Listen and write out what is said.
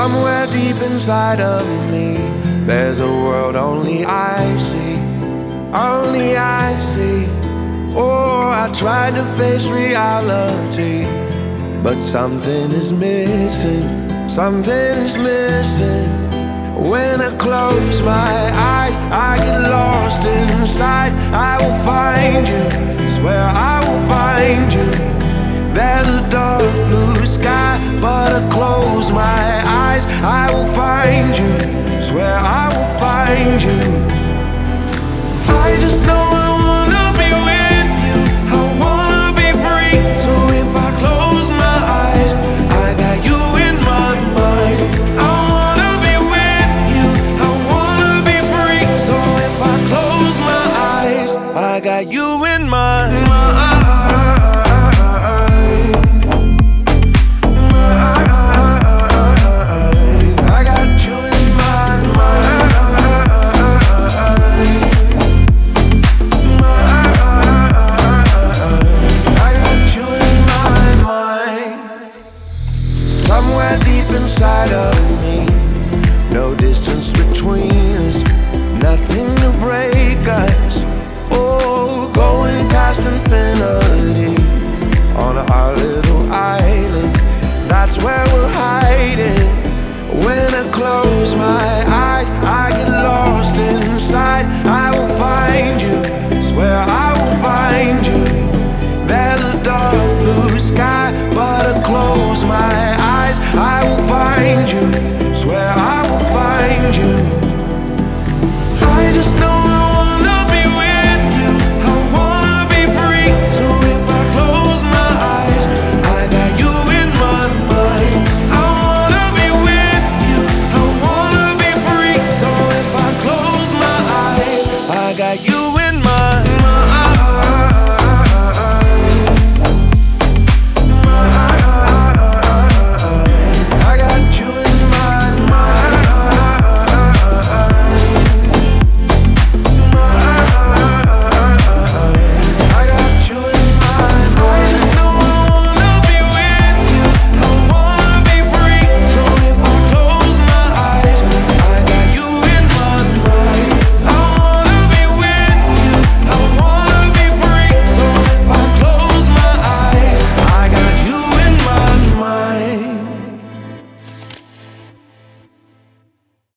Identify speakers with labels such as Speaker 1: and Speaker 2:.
Speaker 1: Somewhere deep inside of me, there's a world only I see, only I see. Oh, I tried to face reality, but something is missing, something is missing. When I close my eyes, I get lost inside. I will find you, swear I will find you. There's a dark blue sky, but I close my eyes, I will find you, swear I will find you. I just know I wanna be with you, I wanna be free. So if I close my eyes, I got you in my mind. I wanna be with you, I wanna be free. So if I close my eyes, I got you in my mind.